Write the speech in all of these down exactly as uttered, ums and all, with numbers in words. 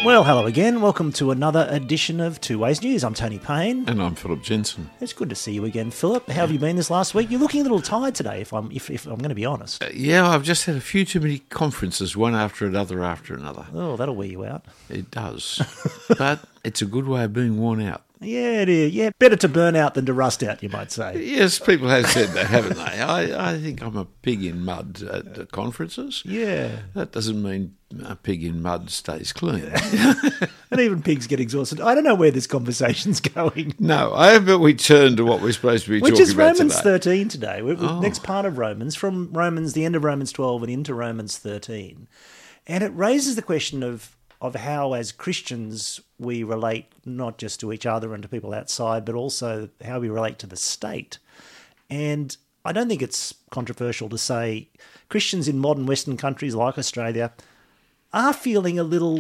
Well, hello again. Welcome to another edition of Two Ways News. I'm Tony Payne. And I'm Philip Jensen. It's good to see you again, Philip. How have you been this last week? You're looking a little tired today, if I'm if, if I'm going to be honest. Uh, yeah, I've just had a few too many conferences, one after another after another. Oh, that'll wear you out. It does. But it's a good way of being worn out. Yeah, it is. Yeah, better to burn out than to rust out, you might say. Yes, people have said that, haven't they? I, I think I'm a pig in mud at the conferences. Yeah. That doesn't mean a pig in mud stays clean. And even pigs get exhausted. I don't know where this conversation's going. No, I hope that we turn to what we're supposed to be Which talking is about Romans today. thirteen today. We're, Oh. Next part of Romans, from Romans, the end of Romans twelve and into Romans thirteen. And it raises the question of, of how, as Christians, we relate not just to each other and to people outside, but also how we relate to the state. And I don't think it's controversial to say Christians in modern Western countries like Australia are feeling a little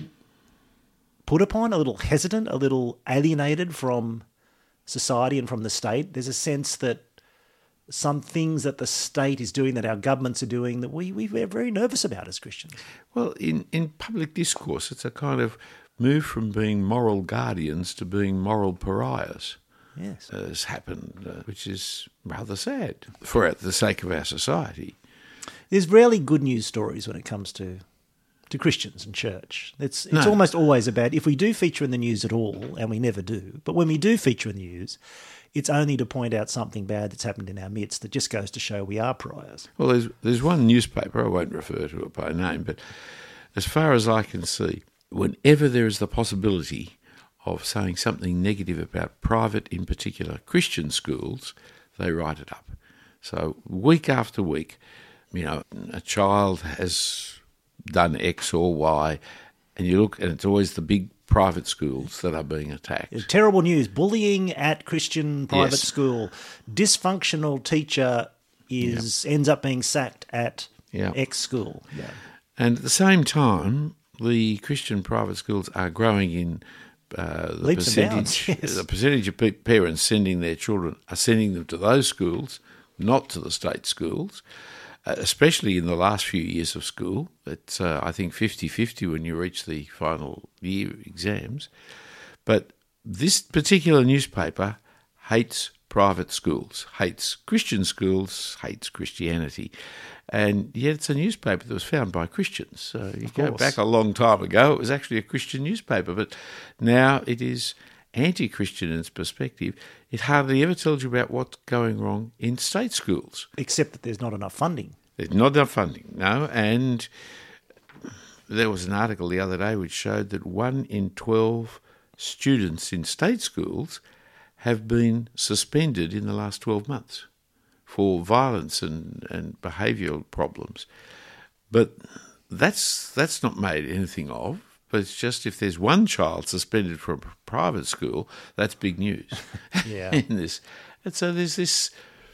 put upon, a little hesitant, a little alienated from society and from the state. There's a sense that some things that the state is doing, that our governments are doing, that we, we're very nervous about as Christians. Well, in, in public discourse, it's a kind of move from being moral guardians to being moral pariahs. Yes. Has happened, uh, which is rather sad for the sake of our society. There's rarely good news stories when it comes to to Christians and church. It's it's No. almost always about, if we do feature in the news at all, and we never do, but when we do feature in the news, it's only to point out something bad that's happened in our midst that just goes to show we are pariahs. Well, there's there's one newspaper, I won't refer to it by name, but as far as I can see, whenever there is the possibility of saying something negative about private, in particular Christian schools, they write it up. So week after week, you know, a child has done X or Y, and you look, and it's always the big private schools that are being attacked. Terrible news. Bullying at Christian private Yes. school. Dysfunctional teacher is ends up being sacked at Yeah. X school. Yeah. And at the same time, the Christian private schools are growing in uh, the Leaps and bounds, percentage. yes. The percentage of pe- parents sending their children are sending them to those schools, not to the state schools. Uh, especially in the last few years of school, it's uh, I think fifty-fifty when you reach the final year exams. But this particular newspaper hates private schools, hates Christian schools, hates Christianity. And yet it's a newspaper that was founded by Christians. So you go course. back a long time ago, it was actually a Christian newspaper. But now it is anti-Christian in its perspective. It hardly ever tells you about what's going wrong in state schools. Except that there's not enough funding. There's not enough funding, no. And there was an article the other day which showed that one in twelve students in state schools have been suspended in the last twelve months for violence and, and behavioural problems. But that's that's not made anything of. But it's just if there's one child suspended from a private school, that's big news. Yeah. in this. And so there's this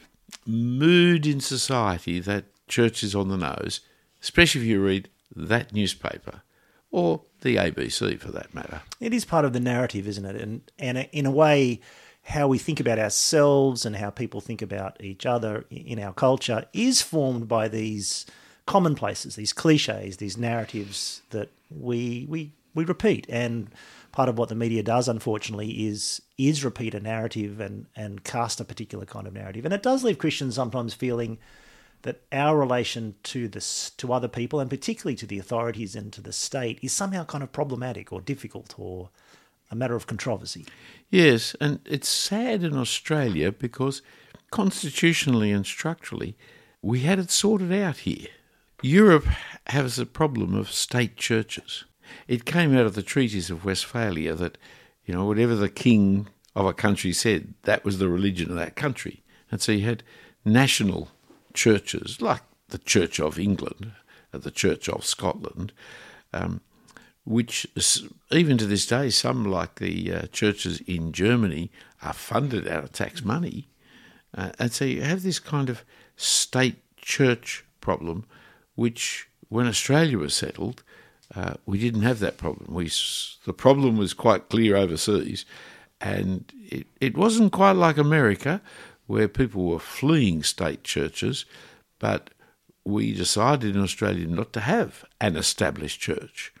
mood in society that church is on the nose, especially if you read that newspaper or the A B C for that matter. It is part of the narrative, isn't it? And and in a way, how we think about ourselves and how people think about each other in our culture is formed by these commonplaces, these cliches, these narratives that we we we repeat. And part of what the media does, unfortunately, is is repeat a narrative and and cast a particular kind of narrative. And it does leave Christians sometimes feeling that our relation to this to other people, and particularly to the authorities and to the state, is somehow kind of problematic or difficult or a matter of controversy. Yes, and it's sad in Australia because constitutionally and structurally we had it sorted out here. Europe has a problem of state churches. It came out of the treaties of Westphalia that, you know, whatever the king of a country said, that was the religion of that country. And so you had national churches like the Church of England, uh, the Church of Scotland, um, which s- even to this day, some like the uh, churches in Germany are funded out of tax money. Uh, and so you have this kind of state-church problem, which when Australia was settled, uh, we didn't have that problem. We s- the problem was quite clear overseas, and it, it wasn't quite like America, where people were fleeing state churches, but we decided in Australia not to have an established church.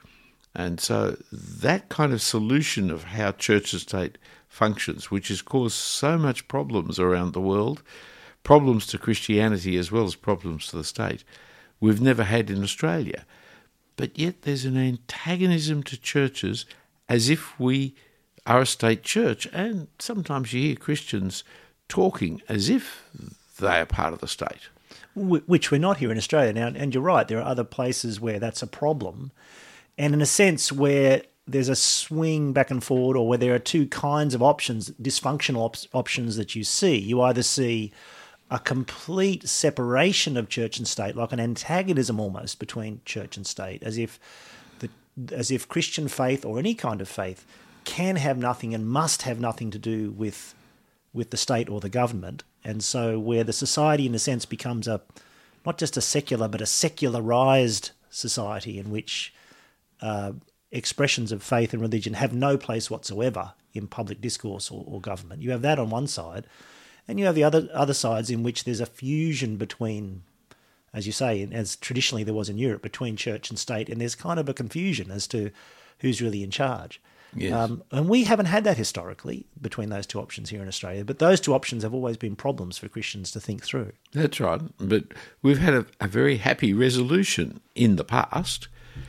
And so that kind of solution of how church and state functions, which has caused so much problems around the world, problems to Christianity as well as problems to the state, we've never had in Australia. But yet there's an antagonism to churches as if we are a state church, and sometimes you hear Christians talking as if they are part of the state. Which we're not here in Australia now, and you're right, there are other places where that's a problem. And in a sense where there's a swing back and forward, or where there are two kinds of options, dysfunctional op- options that you see. You either see a complete separation of church and state, like an antagonism almost between church and state, as if the, as if Christian faith or any kind of faith can have nothing and must have nothing to do with with the state or the government. And so where the society, in a sense, becomes a not just a secular, but a secularized society in which uh, expressions of faith and religion have no place whatsoever in public discourse or, or government. You have that on one side, and you have the other other sides in which there's a fusion between, as you say, as traditionally there was in Europe, between church and state, and there's kind of a confusion as to who's really in charge. Yes. Um, and we haven't had that historically between those two options here in Australia, but those two options have always been problems for Christians to think through. That's right, but we've had a, a very happy resolution in the past,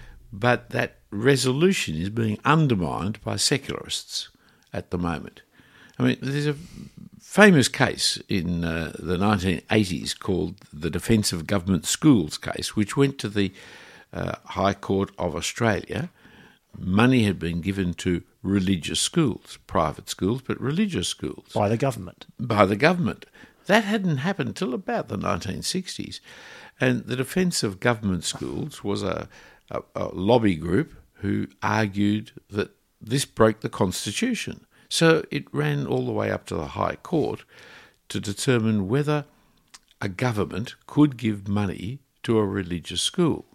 but that resolution is being undermined by secularists at the moment. I mean, there's a famous case in uh, the nineteen eighties called the Defence of Government Schools case, which went to the uh, High Court of Australia. Money had been given to religious schools, private schools, but religious schools. By the government. By the government. That hadn't happened till about the nineteen sixties. And the Defence of Government Schools was a, a, a lobby group who argued that this broke the Constitution. So it ran all the way up to the High Court to determine whether a government could give money to a religious school.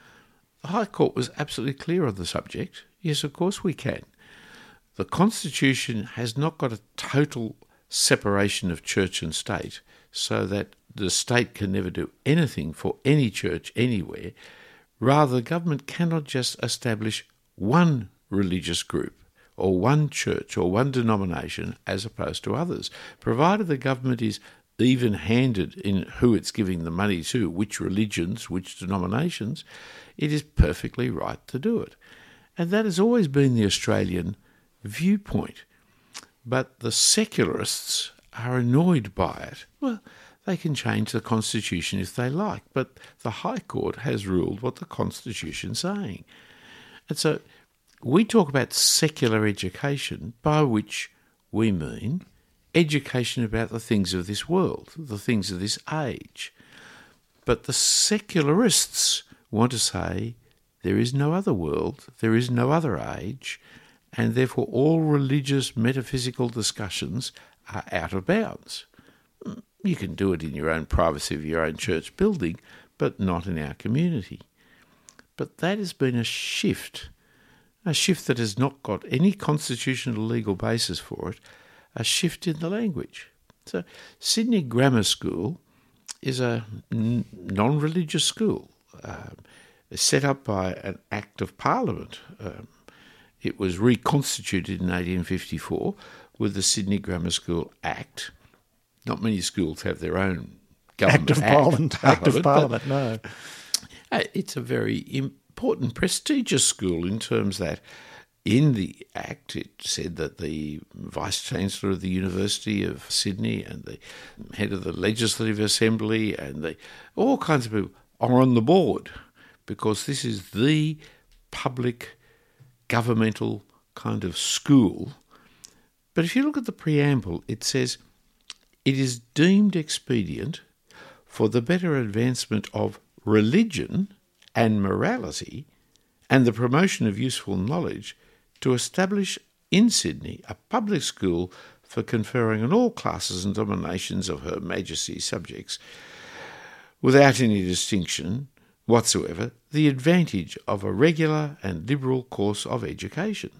The High Court was absolutely clear on the subject. Yes, of course we can. The Constitution has not got a total separation of church and state so that the state can never do anything for any church anywhere. Rather, the government cannot just establish one religious group or one church or one denomination as opposed to others, provided the government is even-handed in who it's giving the money to, which religions, which denominations. It is perfectly right to do it. And that has always been the Australian viewpoint. But the secularists are annoyed by it. Well, they can change the Constitution if they like, but the High Court has ruled what the Constitution's saying. And so we talk about secular education, by which we mean education about the things of this world, the things of this age. But the secularists want to say there is no other world, there is no other age, and therefore all religious metaphysical discussions are out of bounds. You can do it in your own privacy of your own church building, but not in our community. But that has been a shift, a shift that has not got any constitutional legal basis for it, a shift in the language. So Sydney Grammar School is a n- non-religious school uh, set up by an Act of Parliament. Um, it was reconstituted in eighteen fifty-four with the Sydney Grammar School Act. Not many schools have their own government Act of act, Parliament. Act of Parliament, Parliament, no. Uh, it's a very important, prestigious school in terms that in the Act it said that the Vice-Chancellor of the University of Sydney and the head of the Legislative Assembly and the, all kinds of people are on the board because this is the public governmental kind of school. But if you look at the preamble, it says, it is deemed expedient for the better advancement of religion and morality and the promotion of useful knowledge to establish in Sydney a public school for conferring on all classes and denominations of Her Majesty's subjects, without any distinction whatsoever, the advantage of a regular and liberal course of education.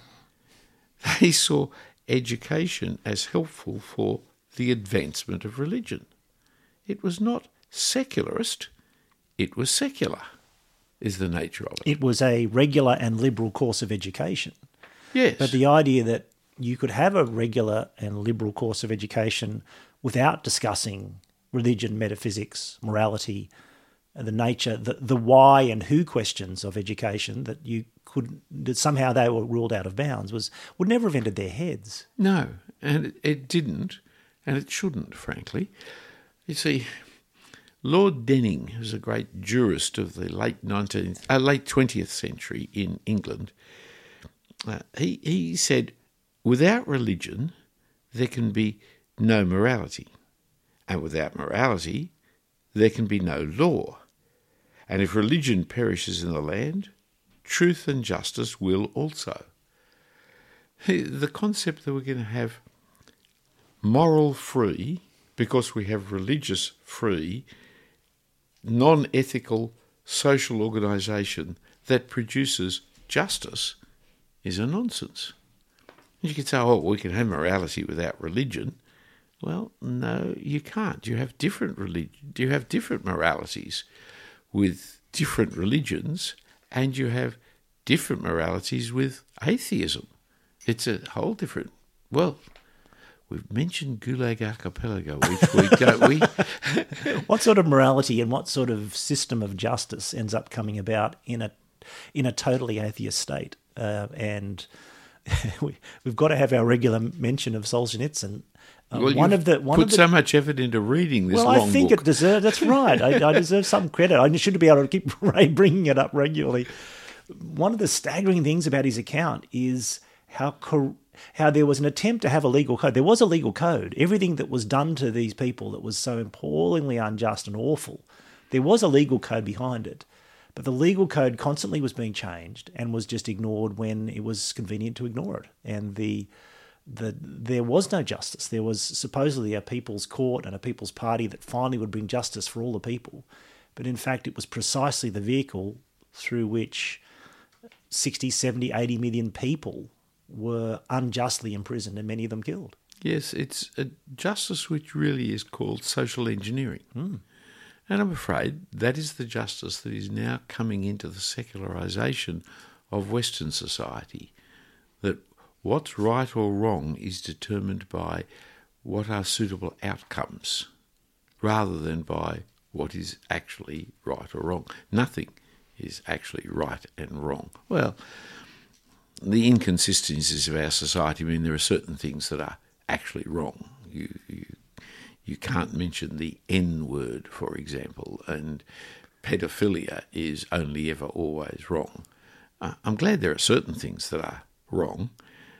They saw education as helpful for the advancement of religion. It was not secularist, it was secular. is the nature of it. It was a regular and liberal course of education. Yes. But the idea that you could have a regular and liberal course of education without discussing religion, metaphysics, morality, the nature, the, the why and who questions of education, that you could, that somehow they were ruled out of bounds, was would never have entered their heads. No, and it, it didn't, and it shouldn't, frankly. You see, Lord Denning, who's a great jurist of the late nineteenth, uh, late twentieth century in England, uh, he he said, without religion, there can be no morality, and without morality, there can be no law. And if religion perishes in the land, truth and justice will also. The concept that we're going to have moral free, because we have religious free, non-ethical social organisation that produces justice is a nonsense. You could say, oh, we can have morality without religion. Well, no, you can't. You have different religion. You have different moralities with different religions, and you have different moralities with atheism. It's a whole different. Well, we've mentioned Gulag Archipelago, which we don't. We what sort of morality and what sort of system of justice ends up coming about in a in a totally atheist state? Uh, and we, we've got to have our regular mention of Solzhenitsyn. Uh, well, one you've of the one put of the, so much effort into reading this well, long I think book. it deserves. That's right. I, I deserve some credit. I should be able to keep bringing it up regularly. One of the staggering things about his account is how cor- how there was an attempt to have a legal code. There was a legal code. Everything that was done to these people that was so appallingly unjust and awful, there was a legal code behind it. But the legal code constantly was being changed and was just ignored when it was convenient to ignore it. And the the there was no justice. There was supposedly a people's court and a people's party that finally would bring justice for all the people. But in fact, it was precisely the vehicle through which sixty, seventy, eighty million people were unjustly imprisoned and many of them killed. Yes, it's a justice which really is called social engineering. Mm. And I'm afraid that is the justice that is now coming into the secularisation of Western society, that what's right or wrong is determined by what are suitable outcomes rather than by what is actually right or wrong. Nothing is actually right and wrong. Well, the inconsistencies of our society mean there are certain things that are actually wrong. You, you, you can't mention the N word, for example, and pedophilia is only ever always wrong. Uh, I'm glad there are certain things that are wrong.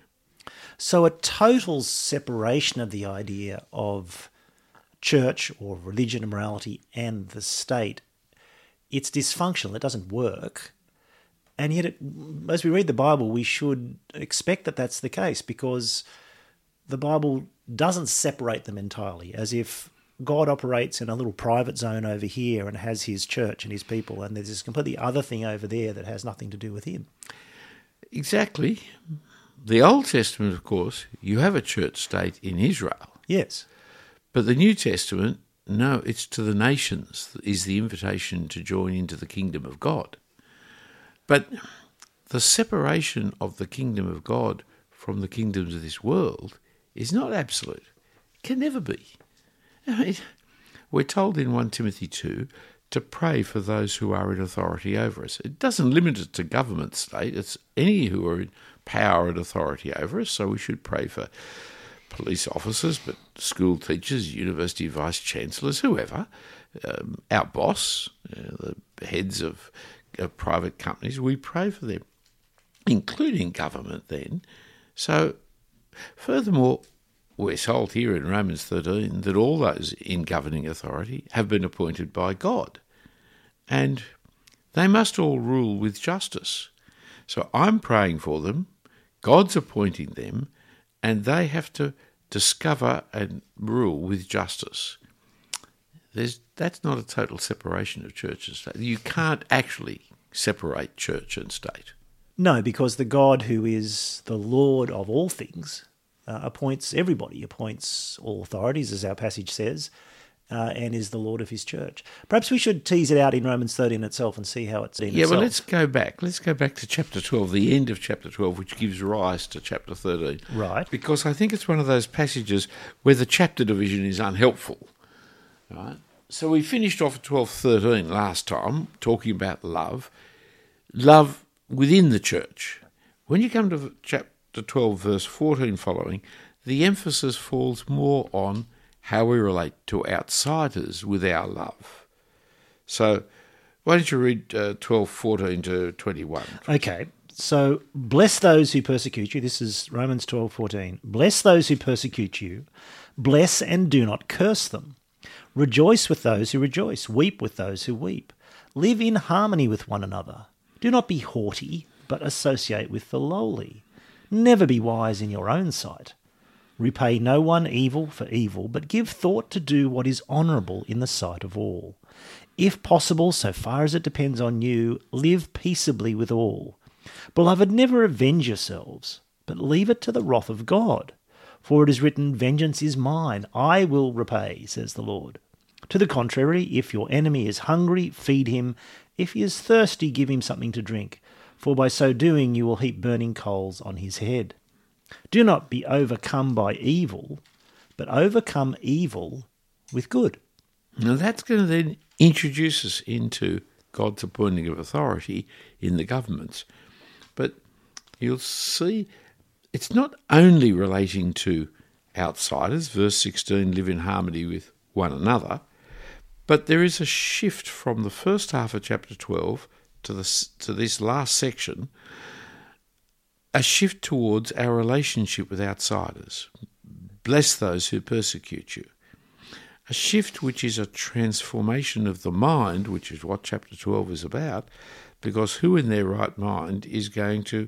So a total separation of the idea of church or religion and morality and the state, it's dysfunctional. It doesn't work. And yet, it, as we read the Bible, we should expect that that's the case, because the Bible doesn't separate them entirely, as if God operates in a little private zone over here and has his church and his people, and there's this completely other thing over there that has nothing to do with him. Exactly. The Old Testament, of course, you have a church state in Israel. Yes. But the New Testament, no, it's to the nations, is the invitation to join into the kingdom of God. But the separation of the kingdom of God from the kingdoms of this world is not absolute. It can never be. I mean, we're told in First Timothy two to pray for those who are in authority over us. It doesn't limit it to government state. It's any who are in power and authority over us. So we should pray for police officers, but school teachers, university vice chancellors, whoever, um, our boss, uh, the heads of, of private companies. We pray for them, including government then. So, furthermore, we're told here in Romans thirteen that all those in governing authority have been appointed by God, and they must all rule with justice. So I'm praying for them, God's appointing them, and they have to discover and rule with justice. There's, that's not a total separation of church and state. You can't actually separate church and state. No, because the God who is the Lord of all things uh, appoints everybody, appoints all authorities, as our passage says, uh, and is the Lord of his church. Perhaps we should tease it out in Romans thirteen itself and see how it's in Yeah, itself. well, let's go back. Let's go back to chapter twelve, the end of chapter twelve, which gives rise to chapter thirteen. Right. Because I think it's one of those passages where the chapter division is unhelpful. Right? So we finished off at twelve thirteen last time, talking about love. Love within the church. When you come to chapter twelve, verse fourteen following, the emphasis falls more on how we relate to outsiders with our love. So why don't you read uh, twelve fourteen to twenty-one? Okay. So, bless those who persecute you. This is Romans twelve fourteen. Bless those who persecute you. Bless and do not curse them. Rejoice with those who rejoice. Weep with those who weep. Live in harmony with one another. Do not be haughty, but associate with the lowly. Never be wise in your own sight. Repay no one evil for evil, but give thought to do what is honourable in the sight of all. If possible, so far as it depends on you, live peaceably with all. Beloved, never avenge yourselves, but leave it to the wrath of God. For it is written, Vengeance is mine, I will repay, says the Lord. To the contrary, if your enemy is hungry, feed him. If he is thirsty, give him something to drink. For by so doing you will heap burning coals on his head. Do not be overcome by evil, but overcome evil with good. Now that's going to then introduce us into God's appointing of authority in the governments. But you'll see it's not only relating to outsiders, verse sixteen, live in harmony with one another, but there is a shift from the first half of chapter twelve to this, to this last section, a shift towards our relationship with outsiders. Bless those who persecute you. A shift which is a transformation of the mind, which is what chapter twelve is about, because who in their right mind is going to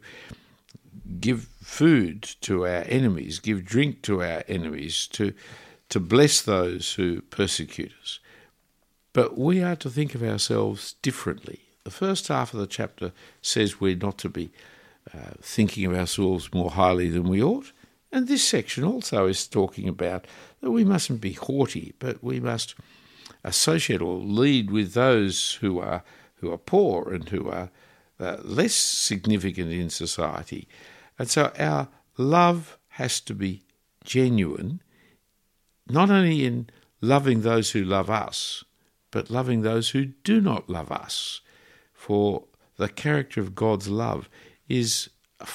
give food to our enemies, give drink to our enemies, to, to bless those who persecute us? But we are to think of ourselves differently. The first half of the chapter says we're not to be uh, thinking of ourselves more highly than we ought. And this section also is talking about that we mustn't be haughty, but we must associate or lead with those who are who are poor and who are uh, less significant in society. And so our love has to be genuine, not only in loving those who love us, but loving those who do not love us. For the character of God's love is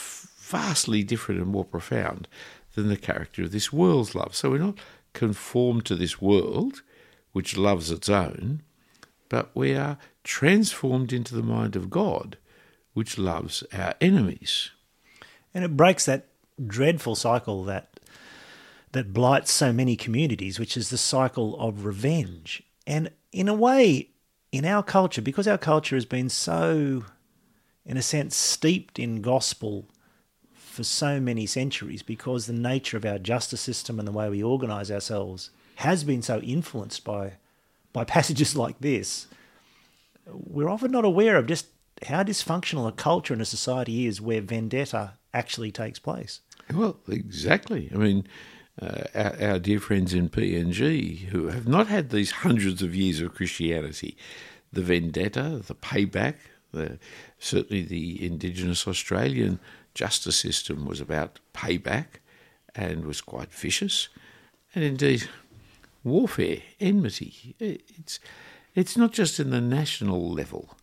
vastly different and more profound than the character of this world's love. So we're not conformed to this world, which loves its own, but we are transformed into the mind of God, which loves our enemies. And it breaks that dreadful cycle that that blights so many communities, which is the cycle of revenge. And in a way, in our culture, because our culture has been so, in a sense, steeped in gospel for so many centuries, because the nature of our justice system and the way we organise ourselves has been so influenced by by passages like this, we're often not aware of just how dysfunctional a culture and a society is where vendetta actually takes place. Well, exactly. I mean, uh, our, our dear friends in P N G, who have not had these hundreds of years of Christianity, the vendetta, the payback, the, certainly the Indigenous Australian justice system was about payback and was quite vicious. And indeed, warfare, enmity, it's, it's not just in the national level.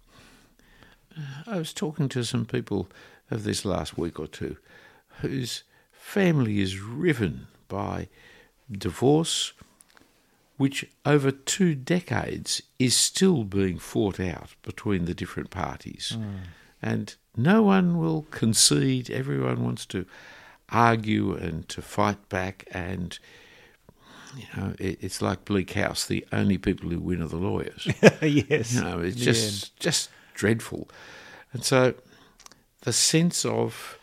I was talking to some people of this last week or two whose family is riven by divorce, which over two decades is still being fought out between the different parties. Mm. And no one will concede. Everyone wants to argue and to fight back. And, you know, it, it's like Bleak House. The only people who win are the lawyers. Yes. You know, it's just, yeah. just dreadful. And so the sense of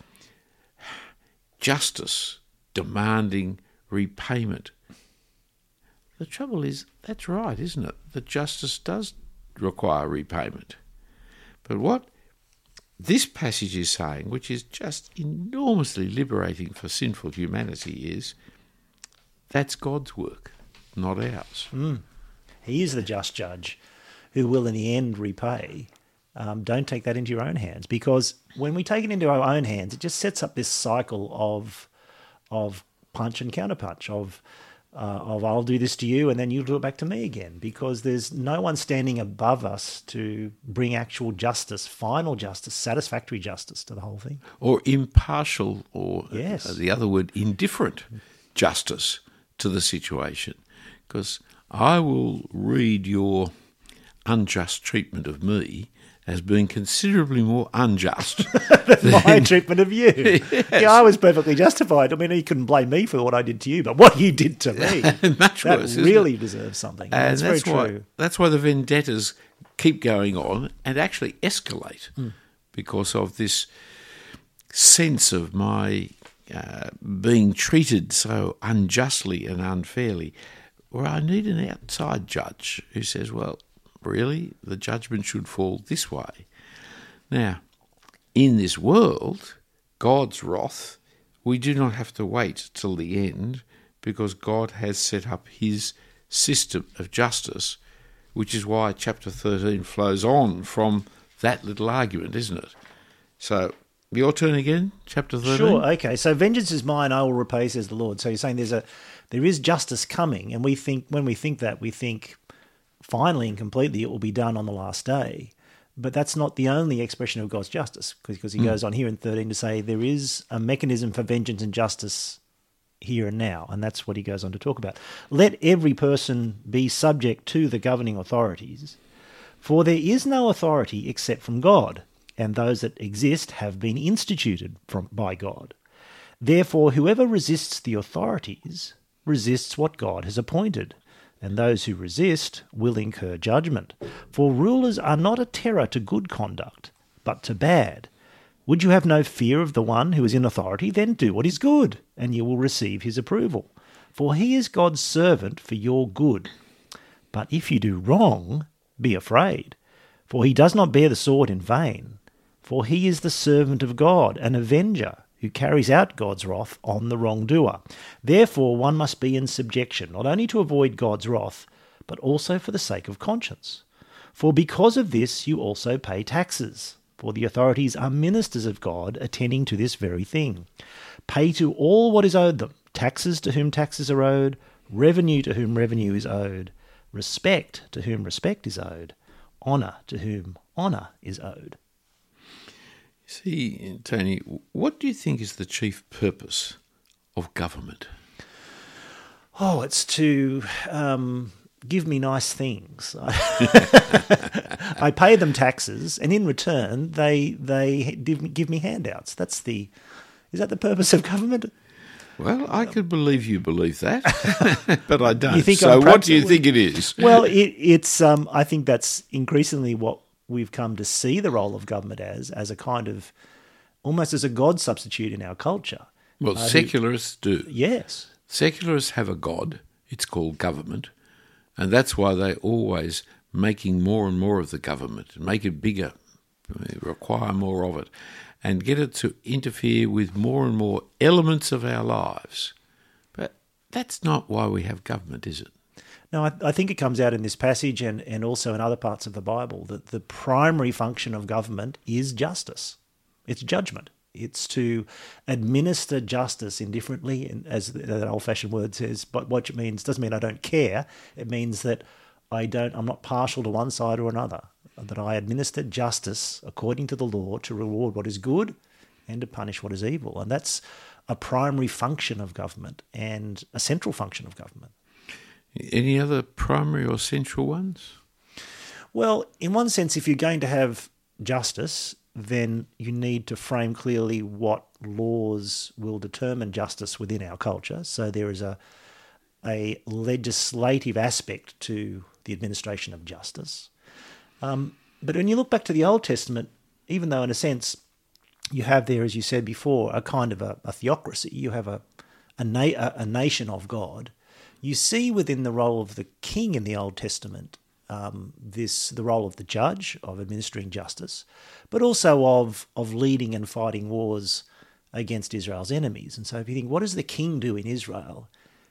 justice demanding repayment. The trouble is, that's right, isn't it? That justice does require repayment. But what this passage is saying, which is just enormously liberating for sinful humanity, is that's God's work. not ours. Mm. He is the just judge who will in the end repay. Um, don't take that into your own hands, because when we take it into our own hands, it just sets up this cycle of of punch and counterpunch, of uh, of I'll do this to you and then you'll do it back to me again, because there's no one standing above us to bring actual justice, final justice, satisfactory justice to the whole thing. Or impartial, or Yes. uh, the other word, indifferent justice to the situation. Because I will read your unjust treatment of me as being considerably more unjust than my treatment of you. Yes. Yeah, I was perfectly justified. I mean, you couldn't blame me for what I did to you, but what you did to me, Much that worse, isn't really it? deserves something. And That's that's very why true. that's why the vendettas keep going on and actually escalate Mm. because of this sense of my uh, being treated so unjustly and unfairly, where I need an outside judge who says, well, really, the judgment should fall this way. Now, in this world, God's wrath, we do not have to wait till the end, because God has set up his system of justice, which is why chapter thirteen flows on from that little argument, isn't it? So, your turn again, chapter thirteen? Sure, okay. So vengeance is mine, I will repay, says the Lord. So you're saying there's a there is justice coming, and we think when we think that, we think finally and completely it will be done on the last day. But that's not the only expression of God's justice, because he mm. goes on here in thirteen to say there is a mechanism for vengeance and justice here and now, and that's what he goes on to talk about. Let every person be subject to the governing authorities, for there is no authority except from God, and those that exist have been instituted from by God. Therefore, whoever resists the authorities resists what God has appointed, and those who resist will incur judgment. For rulers are not a terror to good conduct, but to bad. Would you have no fear of the one who is in authority? Then do what is good, and you will receive his approval. For he is God's servant for your good. But if you do wrong, be afraid, for he does not bear the sword in vain. For he is the servant of God, an avenger, who carries out God's wrath on the wrongdoer. Therefore one must be in subjection, not only to avoid God's wrath, but also for the sake of conscience. For because of this you also pay taxes, for the authorities are ministers of God, attending to this very thing. Pay to all what is owed them, taxes to whom taxes are owed, revenue to whom revenue is owed, respect to whom respect is owed, honour to whom honour is owed. See, Tony, what do you think is the chief purpose of government? Oh, it's to um, give me nice things. I pay them taxes, and in return, they they give me handouts. That's the is that the purpose of government? Well, I could believe you believe that, but I don't. You think so, I'm what do you practical? think it is? Well, it, it's. Um, I think that's increasingly what we've come to see the role of government as, as a kind of, almost as a God substitute in our culture. Well, uh, secularists who, do. Yes. Secularists have a God. It's called government, and that's why they're always making more and more of the government, make it bigger, require more of it, and get it to interfere with more and more elements of our lives. But that's not why we have government, is it? No, I, I think it comes out in this passage and, and also in other parts of the Bible that the primary function of government is justice. It's judgment. It's to administer justice indifferently, and as that old-fashioned word says. But what it means doesn't mean I don't care. It means that I don't. I'm not partial to one side or another. That I administer justice according to the law to reward what is good and to punish what is evil, and that's a primary function of government and a central function of government. Any other primary or central ones? Well, in one sense, if you're going to have justice, then you need to frame clearly what laws will determine justice within our culture. So there is a a legislative aspect to the administration of justice. Um, but when you look back to the Old Testament, even though in a sense you have there, as you said before, a kind of a, a theocracy, you have a a, na- a nation of God, you see within the role of the king in the Old Testament um, this the role of the judge, of administering justice, but also of of leading and fighting wars against Israel's enemies. And so if you think, what does the king do in Israel?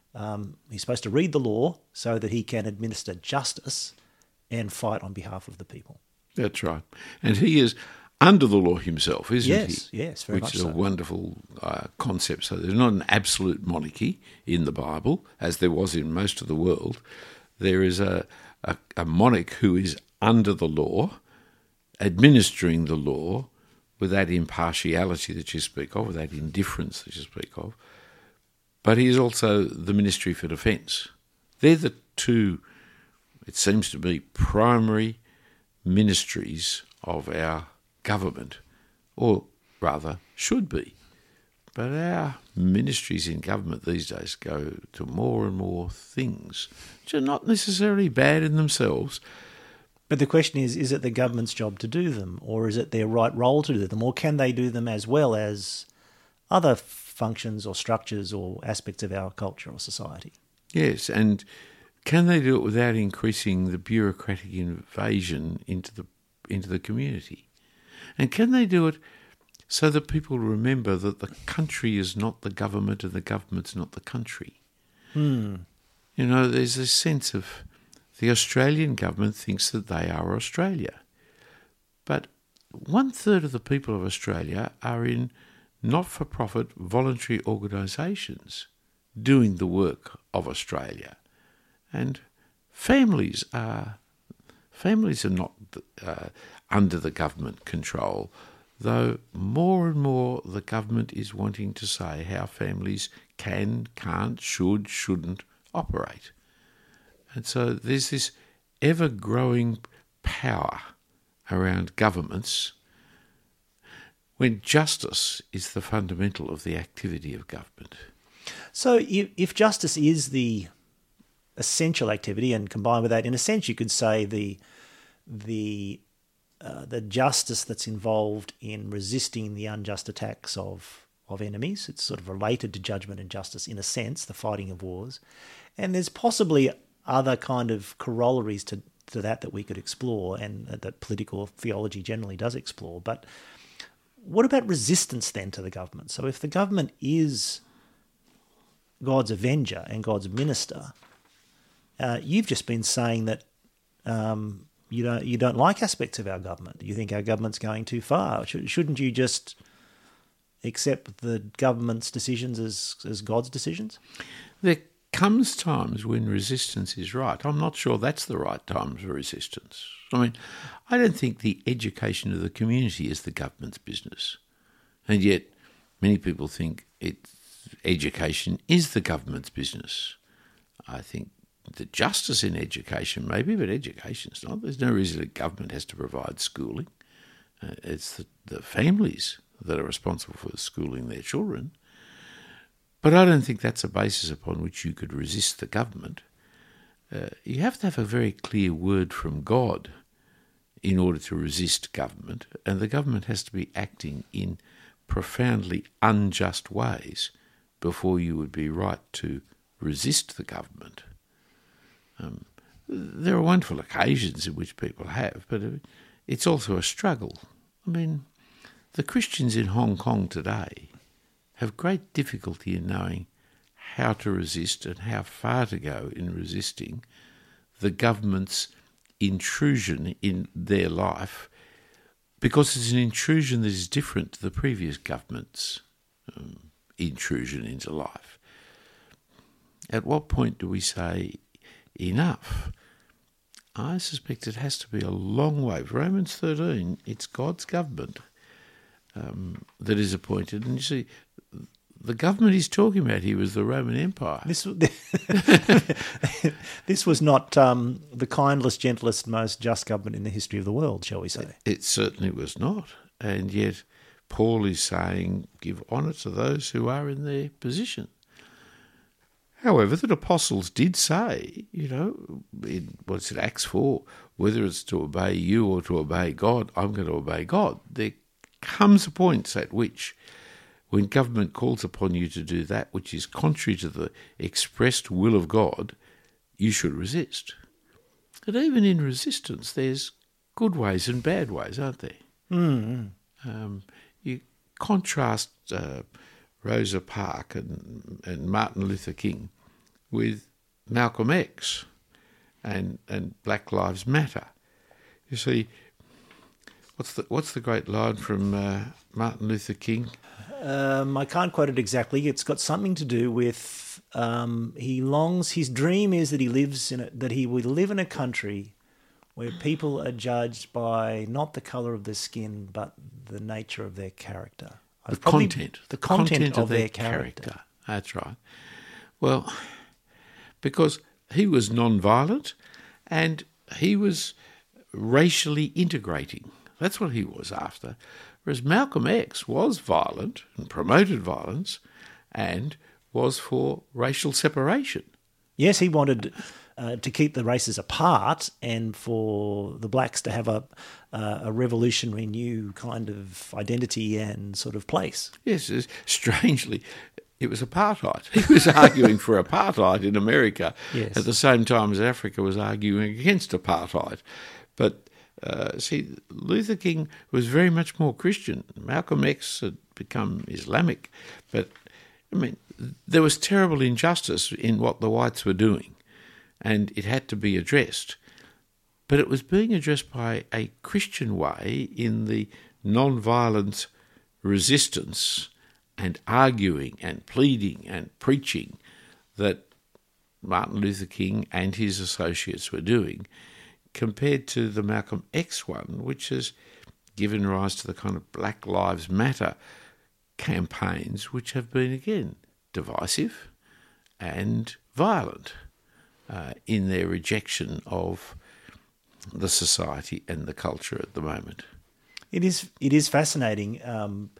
Um, he's supposed to read the law so that he can administer justice and fight on behalf of the people. That's right. And he is under the law himself, isn't Yes, he? yes, very Which much is so. a wonderful uh, concept. So there's not an absolute monarchy in the Bible, as there was in most of the world. There is a, a, a monarch who is under the law, administering the law with that impartiality that you speak of, with that indifference that you speak of. But he is also the Ministry for Defence. They're the two, it seems to be, primary ministries of our government, or rather should be. But our ministries in government these days go to more and more things which are not necessarily bad in themselves. But the question is, is it the government's job to do them, or is it their right role to do them, or can they do them as well as other functions or structures or aspects of our culture or society? Yes, and can they do it without increasing the bureaucratic invasion into the into the community? And can they do it so that people remember that the country is not the government and the government's not the country? Hmm. You know, there's this sense of the Australian government thinks that they are Australia. But one third of the people of Australia are in not-for-profit voluntary organisations doing the work of Australia. And families are families are not uh, under the government control, though more and more the government is wanting to say how families can, can't, should, shouldn't operate. And so there's this ever-growing power around governments when justice is the fundamental of the activity of government. So if, if justice is the essential activity, and combined with that, in a sense, you could say the the uh, the justice that's involved in resisting the unjust attacks of of enemies, it's sort of related to judgment and justice in a sense, the fighting of wars, and there's possibly other kind of corollaries to to that that we could explore, and that political theology generally does explore. But what about resistance then to the government? So if the government is God's avenger and God's minister, uh, you've just been saying that um, you don't you don't like aspects of our government. You think our government's going too far. Shouldn't you just accept the government's decisions as as God's decisions? There comes times when resistance is right. I'm not sure that's the right time for resistance. I mean, I don't think the education of the community is the government's business. And yet many people think it's, education is the government's business. I think the justice in education maybe, but education's not. There's no reason the government has to provide schooling. Uh, it's the, the families that are responsible for schooling their children. But I don't think that's a basis upon which you could resist the government. Uh, you have to have a very clear word from God in order to resist government, and the government has to be acting in profoundly unjust ways before you would be right to resist the government. Um, there are wonderful occasions in which people have, but it's also a struggle. I mean, the Christians in Hong Kong today have great difficulty in knowing how to resist and how far to go in resisting the government's intrusion in their life, because it's an intrusion that is different to the previous government's um, intrusion into life. At what point do we say enough? I suspect it has to be a long way. For Romans thirteen, it's God's government um, that is appointed. And you see, the government he's talking about here was the Roman Empire. This, this was not um, the kindest, gentlest, most just government in the history of the world, shall we say? It certainly was not. And yet Paul is saying, give honour to those who are in their position. However, the apostles did say, you know, in what's it, Acts four, whether it's to obey you or to obey God, I'm going to obey God. There comes a point at which, when government calls upon you to do that which is contrary to the expressed will of God, you should resist. But even in resistance, there's good ways and bad ways, aren't there? Mm. Um, you contrast uh, Rosa Parks and, and Martin Luther King with Malcolm X and, and Black Lives Matter. You see, what's the what's the great line from uh, Martin Luther King? Um, I can't quote it exactly. It's got something to do with um, he longs. His dream is that he lives in a, that he would live in a country where people are judged by not the colour of their skin, but the nature of their character. The Probably content. The content, content of, of their, their character. character. That's right. Well, because he was non-violent and he was racially integrating. That's what he was after. Whereas Malcolm X was violent and promoted violence and was for racial separation. Yes, he wanted uh, to keep the races apart and for the blacks to have a, uh, a revolutionary new kind of identity and sort of place. Yes, strangely, it was apartheid. He was arguing for apartheid in America yes. at the same time as Africa was arguing against apartheid. But uh, see, Luther King was very much more Christian. Malcolm X had become Islamic. But, I mean, there was terrible injustice in what the whites were doing, and it had to be addressed. But it was being addressed by a Christian way in the non-violent resistance and arguing and pleading and preaching that Martin Luther King and his associates were doing, compared to the Malcolm X one, which has given rise to the kind of Black Lives Matter campaigns, which have been, again, divisive and violent uh, in their rejection of the society and the culture at the moment. It is it is fascinating um,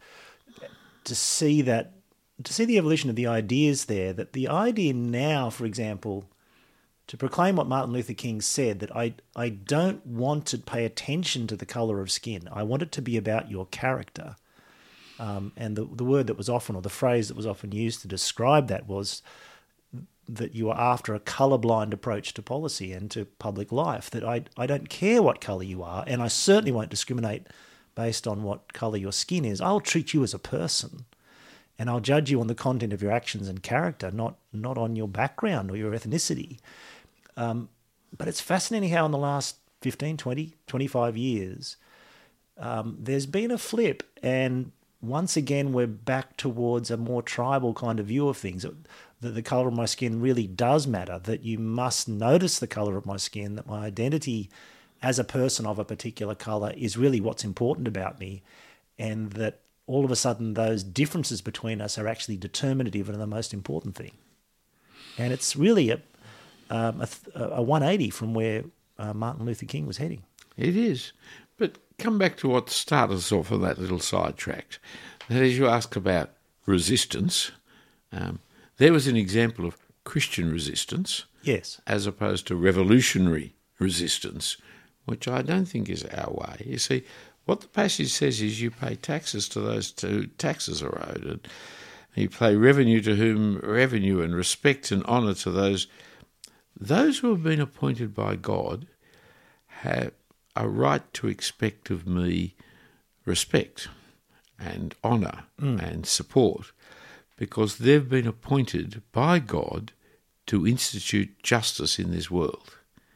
to see that to see the evolution of the ideas there. That the idea now, for example, to proclaim what Martin Luther King said, that I I don't want to pay attention to the colour of skin. I want it to be about your character. Um, and the the word that was often, or the phrase that was often used to describe that was that you are after a colourblind approach to policy and to public life, that I, I don't care what colour you are, and I certainly won't discriminate based on what colour your skin is. I'll treat you as a person, and I'll judge you on the content of your actions and character, not not on your background or your ethnicity. Um, but it's fascinating how in the last fifteen, twenty, twenty-five years, um, there's been a flip, and once again we're back towards a more tribal kind of view of things. That the colour of my skin really does matter, that you must notice the colour of my skin, that my identity as a person of a particular colour is really what's important about me, and that all of a sudden those differences between us are actually determinative and the most important thing. And it's really a, um, a, a one eighty from where uh, Martin Luther King was heading. It is. But come back to what started us off on that little sidetrack. That is, you ask about resistance. Um, There was an example of Christian resistance, yes, as opposed to revolutionary resistance, which I don't think is our way. You see, what the passage says is you pay taxes to those to whom taxes are owed, and you pay revenue to whom revenue, and respect and honour to those. Those who have been appointed by God have a right to expect of me respect and honour mm. and support, because they've been appointed by God to institute justice in this world.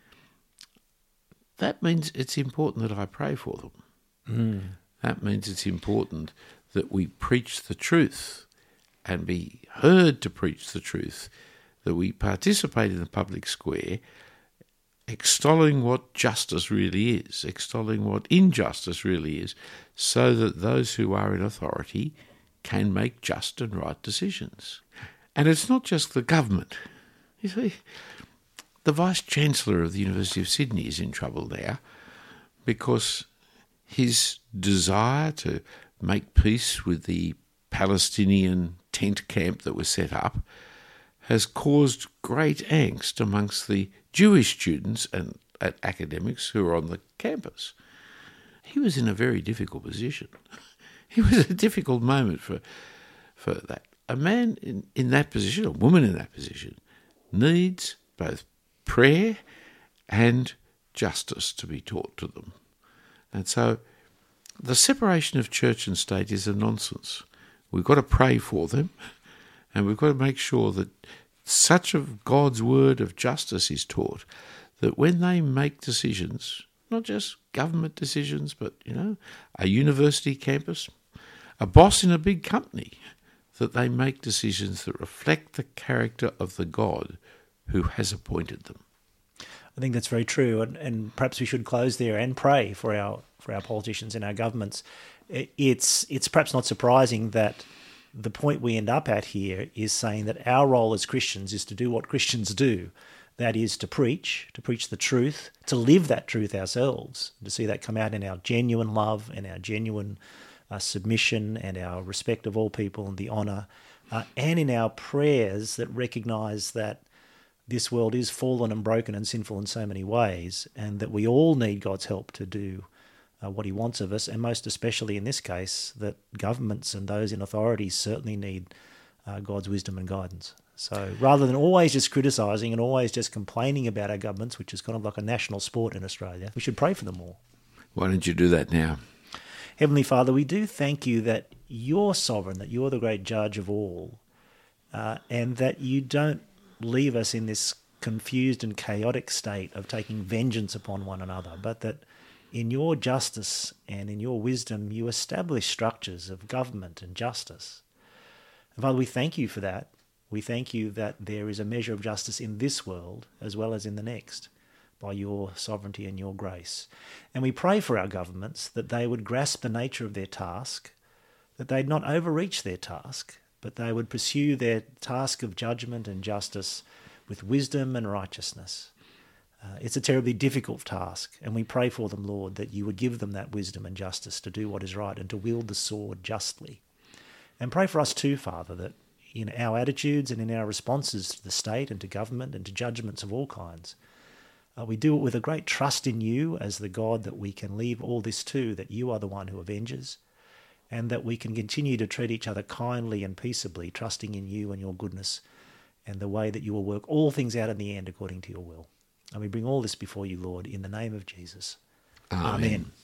That means it's important that I pray for them. Mm. That means it's important that we preach the truth and be heard to preach the truth, that we participate in the public square, extolling what justice really is, extolling what injustice really is, so that those who are in authority can make just and right decisions. And it's not just the government. You see, the Vice-Chancellor of the University of Sydney is in trouble now because his desire to make peace with the Palestinian tent camp that was set up has caused great angst amongst the Jewish students and, and academics who are on the campus. He was in a very difficult position. It was a difficult moment for for that. A man in, in that position, a woman in that position, needs both prayer and justice to be taught to them. And so the separation of church and state is a nonsense. We've got to pray for them, and we've got to make sure that such of God's word of justice is taught that when they make decisions, not just government decisions, but, you know, a university campus, a boss in a big company, that they make decisions that reflect the character of the God who has appointed them. I think that's very true, and, and perhaps we should close there and pray for our for our politicians and our governments. It's it's perhaps not surprising that the point we end up at here is saying that our role as Christians is to do what Christians do. That is to preach, to preach the truth, to live that truth ourselves, to see that come out in our genuine love and our genuine uh, submission and our respect of all people and the honour, uh, and in our prayers that recognise that this world is fallen and broken and sinful in so many ways, and that we all need God's help to do uh, what he wants of us, and most especially in this case, that governments and those in authority certainly need uh, God's wisdom and guidance. So rather than always just criticising and always just complaining about our governments, which is kind of like a national sport in Australia, we should pray for them all. Why don't you do that now? Heavenly Father, we do thank you that you're sovereign, that you're the great judge of all, uh, and that you don't leave us in this confused and chaotic state of taking vengeance upon one another, but that in your justice and in your wisdom you establish structures of government and justice. And Father, we thank you for that. We thank you that there is a measure of justice in this world as well as in the next by your sovereignty and your grace. And we pray for our governments that they would grasp the nature of their task, that they'd not overreach their task, but they would pursue their task of judgment and justice with wisdom and righteousness. Uh, it's a terribly difficult task, and we pray for them, Lord, that you would give them that wisdom and justice to do what is right and to wield the sword justly. And pray for us too, Father, that in our attitudes and in our responses to the state and to government and to judgments of all kinds, uh, we do it with a great trust in you as the God that we can leave all this to, that you are the one who avenges, and that we can continue to treat each other kindly and peaceably, trusting in you and your goodness and the way that you will work all things out in the end according to your will. And we bring all this before you, Lord, in the name of Jesus. Amen. Amen.